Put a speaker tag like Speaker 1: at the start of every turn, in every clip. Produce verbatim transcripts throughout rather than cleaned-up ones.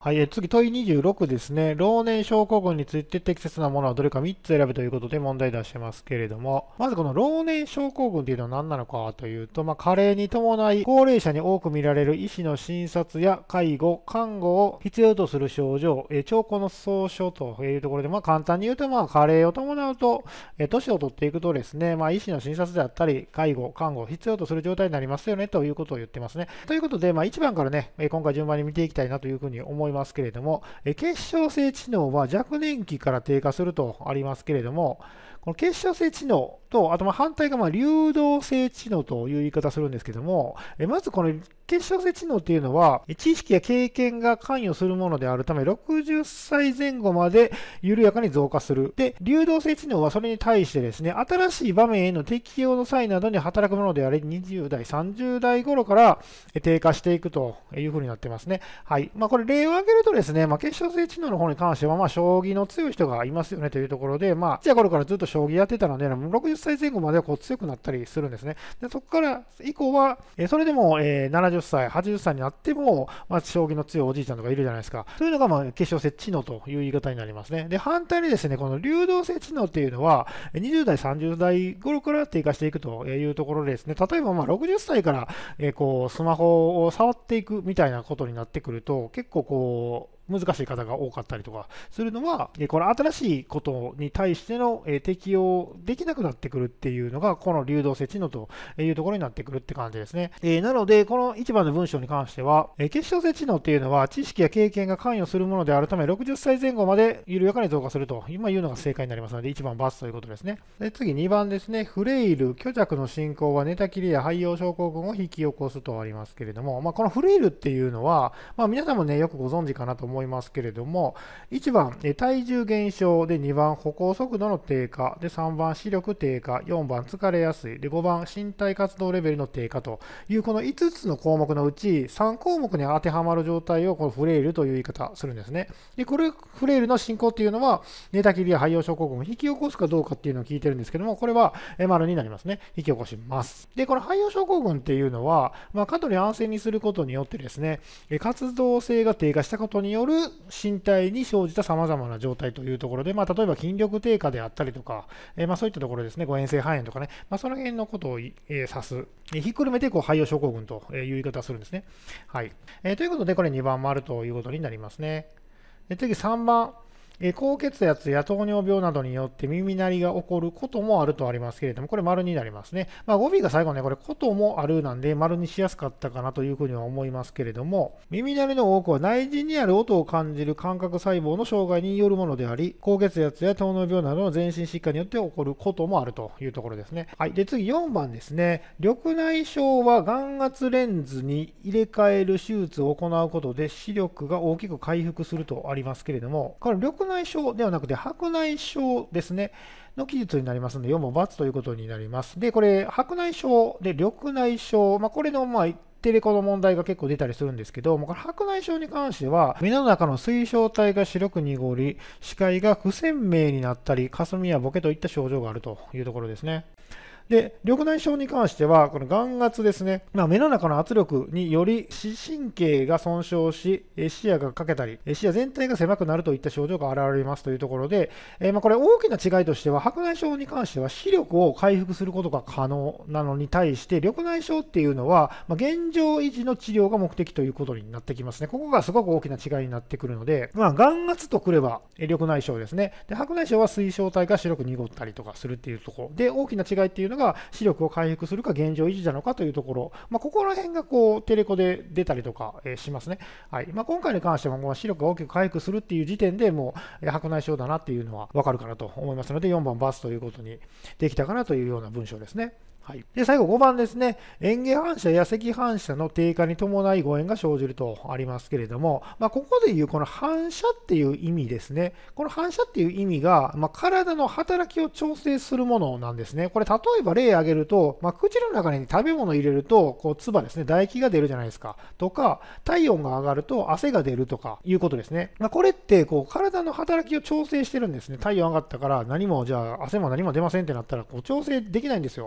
Speaker 1: はい、え次問いにじゅうろくですね。老年症候群について適切なものはどれかみっつ選べということで問題出してますけれども、まずこの老年症候群というのは何なのかというと、まあ、加齢に伴い高齢者に多く見られる医師の診察や介護、看護を必要とする症状、え兆候の総称というところで、まあ、簡単に言うと、まあ、加齢を伴うと、え年を取っていくとですね、まあ、医師の診察であったり、介護、看護を必要とする状態になりますよねということを言ってますね。ということで、まあ、いちばんからね、今回順番に見ていきたいなというふうに思いますけれども、結晶性知能は若年期から低下するとありますけれども、この結晶性知能と、あとまあ反対がまあ流動性知能という言い方するんですけども、まずこの結晶性知能っていうのは、知識や経験が関与するものであるため、ろくじゅっさいぜん後まで緩やかに増加する。で、流動性知能はそれに対してですね、新しい場面への適用の際などに働くものであり、にじゅう代、さんじゅう代頃から低下していくというふうになってますね。はい。まあこれ例を挙げるとですね、まあ結晶性知能の方に関しては、まあ将棋の強い人がいますよねというところで、まあ、ちっちゃい頃からずっと将棋やってたので、ろくじゅっさいぜん後まではこう強くなったりするんですね。でそこから以降は、それでもななじゅっさい、はちじゅっさいになっても、まあ、将棋の強いおじいちゃんとかいるじゃないですか。そういうのが、まあ、結晶性知能という言い方になりますね。で、反対にですね、この流動性知能っていうのは、にじゅう代、さんじゅう代頃から低下していくというところでですね、例えばまあろくじゅっさいから、えー、こうスマホを触っていくみたいなことになってくると、結構こう、難しい方が多かったりとかするのは、この新しいことに対しての適用できなくなってくるっていうのが、この流動性知能というところになってくるって感じですね。なので、このいちばんの文章に関しては、結晶性知能っていうのは、知識や経験が関与するものであるため、ろくじゅっさいぜん後まで緩やかに増加すると今言うのが正解になりますので、いちばん×ということですね。で次、にばんですね。フレイル、虚弱の進行は寝たきりや肺葉症候群を引き起こすとありますけれども、まあ、このフレイルっていうのは、まあ、皆さんもね、よくご存知かなと思いますけれども、いちばん体重減少で、にばん歩行速度の低下で、さんばん視力低下、よんばん疲れやすいで、ごばん身体活動レベルの低下というこのいつつの項目のうちさん項目に当てはまる状態をこのフレイルという言い方するんですね。でこれフレイルの進行っていうのは寝たきりや肺葉症候群を引き起こすかどうかっていうのを聞いてるんですけども、これは丸になりますね。引き起こします。でこの肺葉症候群っていうのは、まあ、過度に安静にすることによってですね、活動性が低下したことによる身体に生じた様々な状態というところで、まあ、例えば筋力低下であったりとか、えー、まあそういったところですね、誤嚥性肺炎とかね、まあ、その辺のことを、えー、指す、えー、ひっくるめてこう肺葉症候群という言い方をするんですね。はい。えー、ということで、これにばん丸ということになりますね。で次さんばん。高血圧や糖尿病などによって耳鳴りが起こることもあるとありますけれども、これ丸になりますね。まあ、語尾が最後ね、これこともあるなんで丸にしやすかったかなというふうには思いますけれども、耳鳴りの多くは内耳にある音を感じる感覚細胞の障害によるものであり、高血圧や糖尿病などの全身疾患によって起こることもあるというところですね。はい。で次よんばんですね。緑内障は眼圧レンズに入れ替える手術を行うことで視力が大きく回復するとありますけれども、これ緑内障ではなくて白内障ですねの記述になりますので、よんばん×ということになります。でこれ白内障で緑内障、まあ、これのまあテレコの問題が結構出たりするんですけども、これ白内障に関しては目の中の水晶体が白く濁り、視界が不鮮明になったり、霞やボケといった症状があるというところですね。で、緑内障に関しては、この眼圧ですね、まあ、目の中の圧力により視神経が損傷し、視野が欠けたり、視野全体が狭くなるといった症状が現れますというところで、えー、まあこれ大きな違いとしては、白内障に関しては視力を回復することが可能なのに対して、緑内障っていうのは、まあ、現状維持の治療が目的ということになってきますね。ここがすごく大きな違いになってくるので、まあ、眼圧とくれば緑内障ですね。で、白内障は水晶体が白く濁ったりとかするっていうところで、大きな違いっていうのがが視力を回復するか現状維持なのかというところ、まあ、ここら辺がこうテレコで出たりとか、えー、しますね。はいまあ、今回に関しても視力が大きく回復するっていう時点でもう白内障だなっていうのは分かるかなと思いますので、よんばん×ということにできたかなというような文章ですね。はい、で最後ごばんですね。嚥下反射や赤反射の低下に伴い誤嚥が生じるとありますけれども、まあ、ここでいうこの反射っていう意味ですね。この反射っていう意味が、まあ、体の働きを調整するものなんですね。これ例えば例挙げると、まあ、口の中に食べ物を入れるとこう唾ですね、唾液が出るじゃないですか。とか体温が上がると汗が出るとかいうことですね。まあ、これってこう体の働きを調整してるんですね。体温上がったから何もじゃあ汗も何も出ませんってなったらこう調整できないんですよ。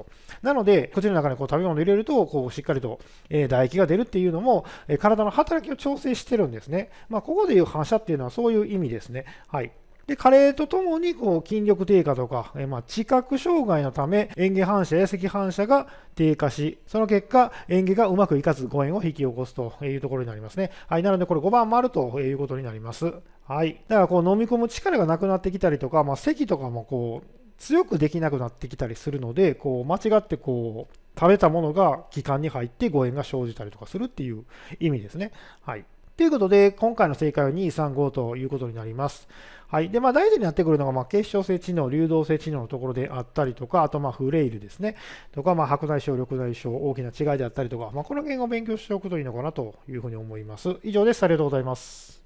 Speaker 1: なので、口の中にこう食べ物を入れると、こうしっかりと、えー、唾液が出るっていうのも、えー、体の働きを調整してるんですね。まあ、ここでいう反射っていうのはそういう意味ですね。はい。で、加齢とともにこう筋力低下とか、えー、まあ知覚障害のため、嚥下反射や赤反射が低下し、その結果、嚥下がうまくいかず誤嚥を引き起こすというところになりますね。はい。なので、これごばん丸ということになります。はい。だから、こう飲み込む力がなくなってきたりとか、まあ、咳とかもこう、強くできなくなってきたりするので、こう間違ってこう食べたものが気管に入って誤嚥が生じたりとかするっていう意味ですね。はい。ということで、今回の正解はに、さん、ごということになります。はい。で、まあ、大事になってくるのが、まあ、結晶性知能、流動性知能のところであったりとか、あと、まあ、フレイルですね。とか、まあ、白内障、緑内障、大きな違いであったりとか、まあ、この辺を勉強しておくといいのかなというふうに思います。以上です。ありがとうございます。